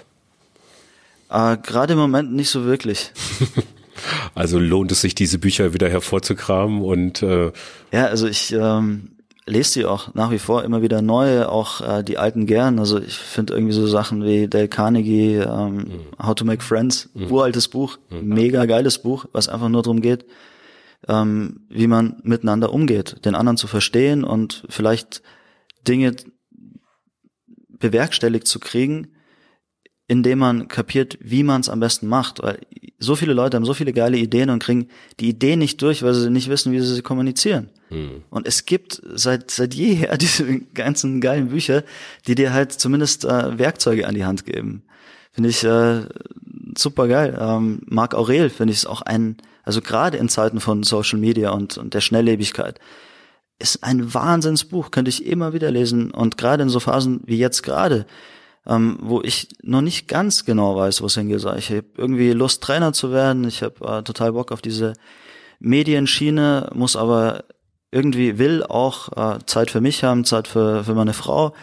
Äh, gerade im Moment nicht so wirklich.
Also lohnt es sich, diese Bücher wieder hervorzukramen und äh
ja, also ich ähm, lese die auch nach wie vor immer wieder neu, auch äh, die alten gern. Also ich finde irgendwie so Sachen wie Dale Carnegie, ähm, mhm. How to Make Friends, mhm. uraltes Buch, mhm. mega geiles Buch, was einfach nur darum geht, ähm, wie man miteinander umgeht, den anderen zu verstehen und vielleicht Dinge bewerkstelligt zu kriegen, indem man kapiert, wie man es am besten macht. Weil so viele Leute haben so viele geile Ideen und kriegen die Ideen nicht durch, weil sie nicht wissen, wie sie sie kommunizieren. Hm. Und es gibt seit seit jeher diese ganzen geilen Bücher, die dir halt zumindest äh, Werkzeuge an die Hand geben. Finde ich äh, super geil. Ähm, Marc Aurel finde ich es auch ein, also gerade in Zeiten von Social Media und, und der Schnelllebigkeit, ist ein Wahnsinnsbuch, könnte ich immer wieder lesen. Und gerade in so Phasen wie jetzt gerade, ähm, wo ich noch nicht ganz genau weiß, wo es hingeht. Ich habe irgendwie Lust, Trainer zu werden. Ich habe äh, total Bock auf diese Medienschiene, muss aber irgendwie, will auch äh, Zeit für mich haben, Zeit für, für meine Frau.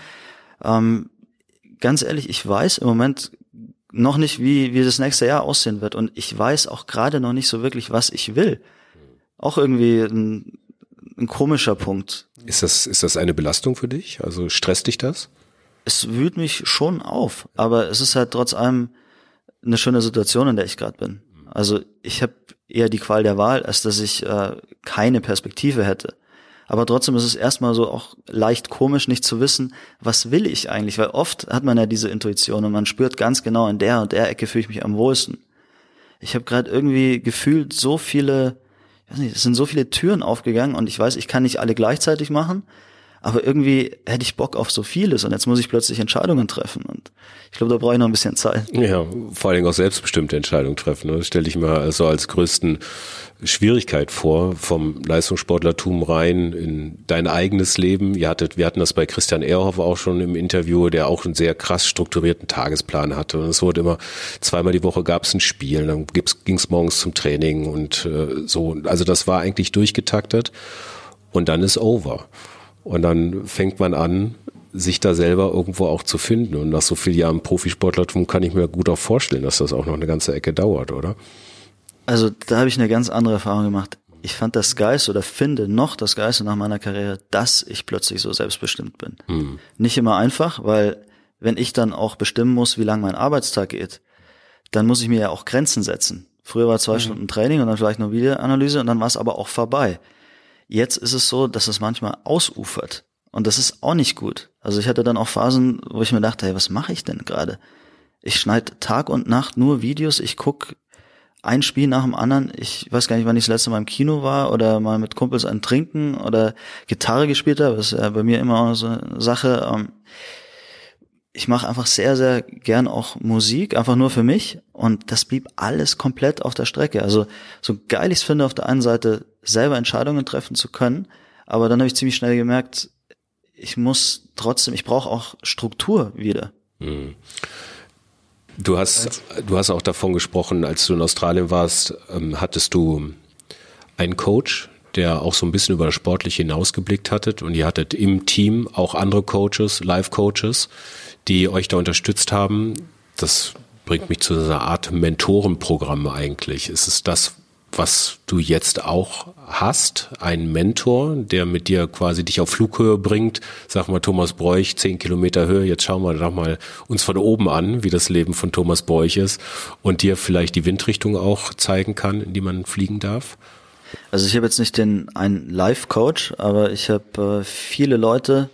Ähm, ganz ehrlich, ich weiß im Moment noch nicht, wie, wie das nächste Jahr aussehen wird. Und ich weiß auch gerade noch nicht so wirklich, was ich will. Auch irgendwie ein, ein komischer Punkt.
Ist das, ist das eine Belastung für dich? Also stresst dich das?
Es wühlt mich schon auf, aber es ist halt trotz allem eine schöne Situation, in der ich gerade bin. Also ich habe eher die Qual der Wahl, als dass ich äh, keine Perspektive hätte. Aber trotzdem ist es erstmal so auch leicht komisch, nicht zu wissen, was will ich eigentlich? Weil oft hat man ja diese Intuition und man spürt ganz genau, in der und der Ecke fühle ich mich am wohlsten. Ich habe gerade irgendwie gefühlt so viele, ich weiß nicht, es sind so viele Türen aufgegangen und ich weiß, ich kann nicht alle gleichzeitig machen, aber irgendwie hätte ich Bock auf so vieles und jetzt muss ich plötzlich Entscheidungen treffen und ich glaube, da brauche ich noch ein bisschen Zeit.
Ja, vor allen Dingen auch selbstbestimmte Entscheidungen treffen. Das stelle ich mir also als größten Schwierigkeit vor, vom Leistungssportlertum rein in dein eigenes Leben. Ihr hattet, wir hatten das bei Christian Ehrhoff auch schon im Interview, der auch einen sehr krass strukturierten Tagesplan hatte. Und es wurde immer, zweimal die Woche gab es ein Spiel, dann ging es morgens zum Training und äh, so. Also das war eigentlich durchgetaktet und dann ist over. Und dann fängt man an, sich da selber irgendwo auch zu finden. Und nach so vielen Jahren Profisportlertum kann ich mir gut auch vorstellen, dass das auch noch eine ganze Ecke dauert, oder?
Also da habe ich eine ganz andere Erfahrung gemacht. Ich fand das Geilste oder finde noch das Geilste nach meiner Karriere, dass ich plötzlich so selbstbestimmt bin. Hm. Nicht immer einfach, weil wenn ich dann auch bestimmen muss, wie lang mein Arbeitstag geht, dann muss ich mir ja auch Grenzen setzen. Früher war zwei hm. Stunden Training und dann vielleicht noch Videoanalyse und dann war es aber auch vorbei. Jetzt ist es so, dass es manchmal ausufert. Und das ist auch nicht gut. Also ich hatte dann auch Phasen, wo ich mir dachte, hey, was mache ich denn gerade? Ich schneide Tag und Nacht nur Videos, ich gucke ein Spiel nach dem anderen. Ich weiß gar nicht, wann ich das letzte Mal im Kino war oder mal mit Kumpels ein Trinken oder Gitarre gespielt habe. Das ist ja bei mir immer auch so eine Sache. Ich mache einfach sehr, sehr gern auch Musik, einfach nur für mich. Und das blieb alles komplett auf der Strecke. Also so geil ich es finde, auf der einen Seite selber Entscheidungen treffen zu können, aber dann habe ich ziemlich schnell gemerkt, ich muss trotzdem, ich brauche auch Struktur wieder.
Mhm. Du hast, du hast auch davon gesprochen, als du in Australien warst, ähm, hattest du einen Coach, der auch so ein bisschen über das Sportliche hinausgeblickt hattet und ihr hattet im Team auch andere Coaches, Life-Coaches, die euch da unterstützt haben. Das bringt mich zu einer Art Mentorenprogramm eigentlich. Ist es das, was du jetzt auch hast, ein Mentor, der mit dir quasi dich auf Flughöhe bringt? Sag mal, Thomas Broich, zehn Kilometer Höhe, jetzt schauen wir doch mal uns von oben an, wie das Leben von Thomas Broich ist und dir vielleicht die Windrichtung auch zeigen kann, in die man fliegen darf?
Also ich habe jetzt nicht den einen Life-Coach, aber ich habe äh, viele Leute,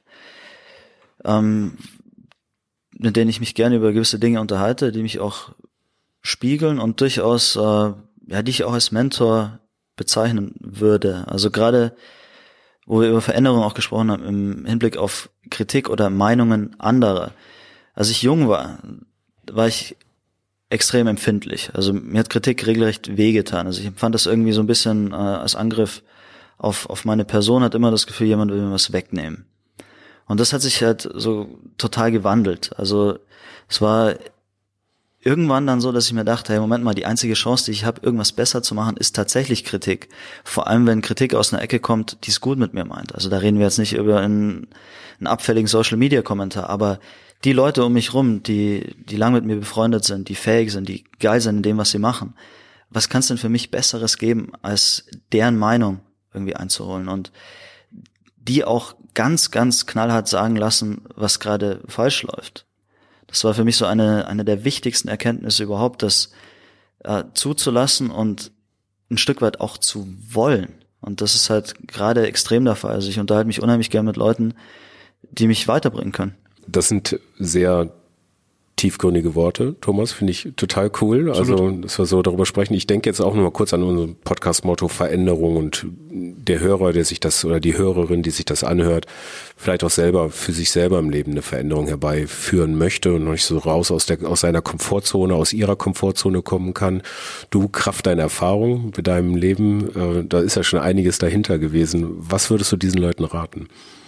ähm, mit denen ich mich gerne über gewisse Dinge unterhalte, die mich auch spiegeln und durchaus äh, ja, die ich auch als Mentor bezeichnen würde. Also gerade, wo wir über Veränderungen auch gesprochen haben, im Hinblick auf Kritik oder Meinungen anderer. Als ich jung war, war ich extrem empfindlich. Also mir hat Kritik regelrecht wehgetan. Also ich empfand das irgendwie so ein bisschen äh, als Angriff auf auf meine Person, hat immer das Gefühl, jemand will mir was wegnehmen. Und das hat sich halt so total gewandelt. Also es war irgendwann dann so, dass ich mir dachte, hey, Moment mal, die einzige Chance, die ich habe, irgendwas besser zu machen, ist tatsächlich Kritik. Vor allem, wenn Kritik aus einer Ecke kommt, die es gut mit mir meint. Also da reden wir jetzt nicht über einen, einen abfälligen Social-Media-Kommentar, aber die Leute um mich rum, die die lang mit mir befreundet sind, die fähig sind, die geil sind in dem, was sie machen, was kann es denn für mich Besseres geben, als deren Meinung irgendwie einzuholen und die auch ganz, ganz knallhart sagen lassen, was gerade falsch läuft. Das war für mich so eine eine der wichtigsten Erkenntnisse überhaupt, das äh, zuzulassen und ein Stück weit auch zu wollen. Und das ist halt gerade extrem der Fall. Also ich unterhalte mich unheimlich gern mit Leuten, die mich weiterbringen können.
Das sind sehr tiefgründige Worte, Thomas, finde ich total cool.
Absolut.
Also, dass wir so darüber sprechen. Ich denke jetzt auch nur mal kurz an unser Podcast-Motto Veränderung und der Hörer, der sich das oder die Hörerin, die sich das anhört, vielleicht auch selber für sich selber im Leben eine Veränderung herbeiführen möchte und noch nicht so raus aus der aus seiner Komfortzone, aus ihrer Komfortzone kommen kann. Du, Kraft deiner Erfahrung mit deinem Leben, äh, da ist ja schon einiges dahinter gewesen. Was würdest du diesen Leuten raten?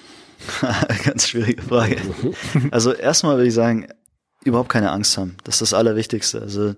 Ganz schwierige Frage. Also erstmal würde ich sagen, überhaupt keine Angst haben. Das ist das Allerwichtigste. Also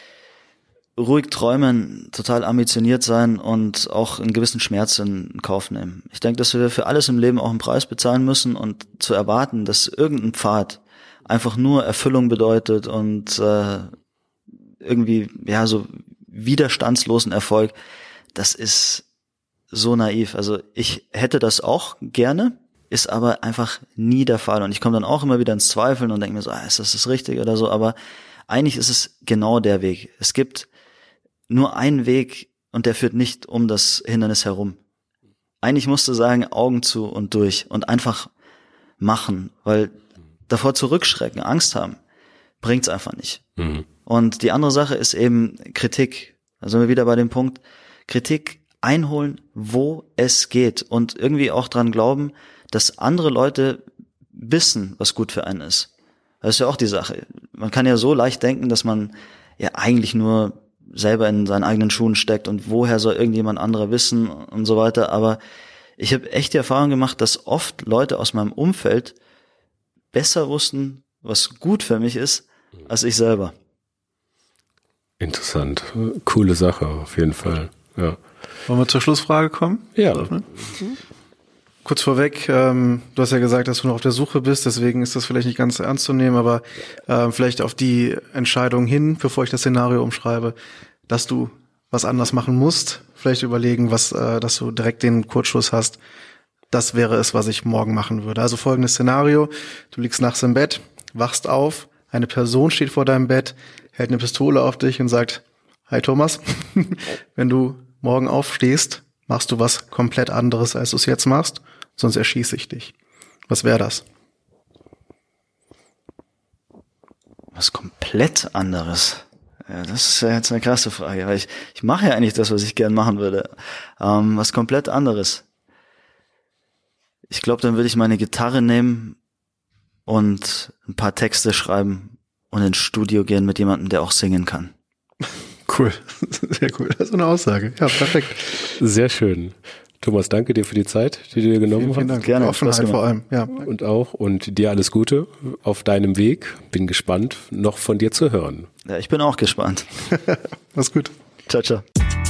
ruhig träumen, total ambitioniert sein und auch einen gewissen Schmerz in Kauf nehmen. Ich denke, dass wir für alles im Leben auch einen Preis bezahlen müssen und zu erwarten, dass irgendein Pfad einfach nur Erfüllung bedeutet und äh, irgendwie ja so widerstandslosen Erfolg, das ist so naiv. Also ich hätte das auch gerne, ist aber einfach nie der Fall. Und ich komme dann auch immer wieder ins Zweifeln und denke mir so, ah, ist das das Richtige oder so. Aber eigentlich ist es genau der Weg. Es gibt nur einen Weg und der führt nicht um das Hindernis herum. Eigentlich musst du sagen, Augen zu und durch und einfach machen, weil davor zurückschrecken, Angst haben, bringt's einfach nicht. Mhm. Und die andere Sache ist eben Kritik. Also sind wir wieder bei dem Punkt, Kritik einholen, wo es geht und irgendwie auch dran glauben, dass andere Leute wissen, was gut für einen ist. Das ist ja auch die Sache. Man kann ja so leicht denken, dass man ja eigentlich nur selber in seinen eigenen Schuhen steckt und woher soll irgendjemand anderer wissen und so weiter. Aber ich habe echt die Erfahrung gemacht, dass oft Leute aus meinem Umfeld besser wussten, was gut für mich ist, als ich selber.
Interessant. Coole Sache auf jeden Fall. Ja.
Wollen wir zur Schlussfrage kommen?
Ja.
Mhm. Kurz vorweg, ähm, du hast ja gesagt, dass du noch auf der Suche bist, deswegen ist das vielleicht nicht ganz ernst zu nehmen, aber äh, vielleicht auf die Entscheidung hin, bevor ich das Szenario umschreibe, dass du was anders machen musst, vielleicht überlegen, was, äh, dass du direkt den Kurzschluss hast. Das wäre es, was ich morgen machen würde. Also folgendes Szenario: Du liegst nachts im Bett, wachst auf, eine Person steht vor deinem Bett, hält eine Pistole auf dich und sagt: Hi Thomas, wenn du morgen aufstehst, machst du was komplett anderes, als du es jetzt machst, sonst erschieße ich dich. Was wäre das?
Was komplett anderes? Ja, das ist ja jetzt eine krasse Frage, weil ich, ich mache ja eigentlich das, was ich gern machen würde. Ähm, was komplett anderes? Ich glaube, dann würde ich meine Gitarre nehmen und ein paar Texte schreiben und ins Studio gehen mit jemandem, der auch singen kann.
Cool, sehr cool. Das ist eine Aussage. Ja, perfekt.
Sehr schön. Thomas, danke dir für die Zeit, die du dir genommen
vielen, vielen
hast.
Dank. Gerne. Offenheit vor allem. Ja.
Und auch und dir alles Gute auf deinem Weg. Bin gespannt, noch von dir zu hören.
Ja, ich bin auch gespannt.
Mach's gut.
Ciao, ciao.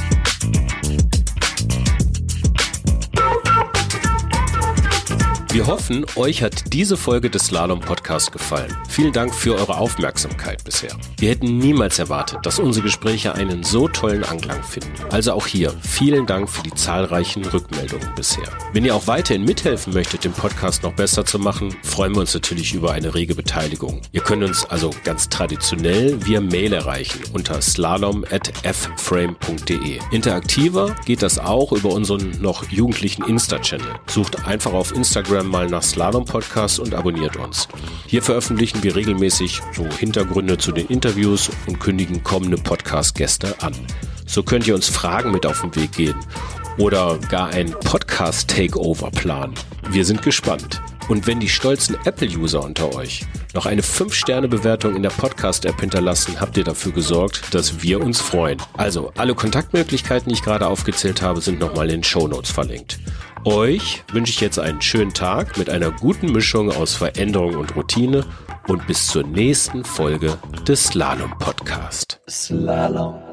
Wir hoffen, euch hat diese Folge des Slalom Podcast gefallen. Vielen Dank für eure Aufmerksamkeit bisher. Wir hätten niemals erwartet, dass unsere Gespräche einen so tollen Anklang finden. Also auch hier vielen Dank für die zahlreichen Rückmeldungen bisher. Wenn ihr auch weiterhin mithelfen möchtet, den Podcast noch besser zu machen, freuen wir uns natürlich über eine rege Beteiligung. Ihr könnt uns also ganz traditionell via Mail erreichen unter slalom at f frame punkt de. Interaktiver geht das auch über unseren noch jugendlichen Insta-Channel. Sucht einfach auf Instagram mal nach Slalom Podcast und abonniert uns. Hier veröffentlichen wir regelmäßig so Hintergründe zu den Interviews und kündigen kommende Podcast-Gäste an. So könnt ihr uns Fragen mit auf den Weg gehen oder gar ein Podcast-Takeover planen. Wir sind gespannt. Und wenn die stolzen Apple-User unter euch noch eine fünf Sterne Bewertung in der Podcast-App hinterlassen, habt ihr dafür gesorgt, dass wir uns freuen. Also, alle Kontaktmöglichkeiten, die ich gerade aufgezählt habe, sind nochmal in den Shownotes verlinkt. Euch wünsche ich jetzt einen schönen Tag mit einer guten Mischung aus Veränderung und Routine und bis zur nächsten Folge des Slalom Podcast.
Slalom.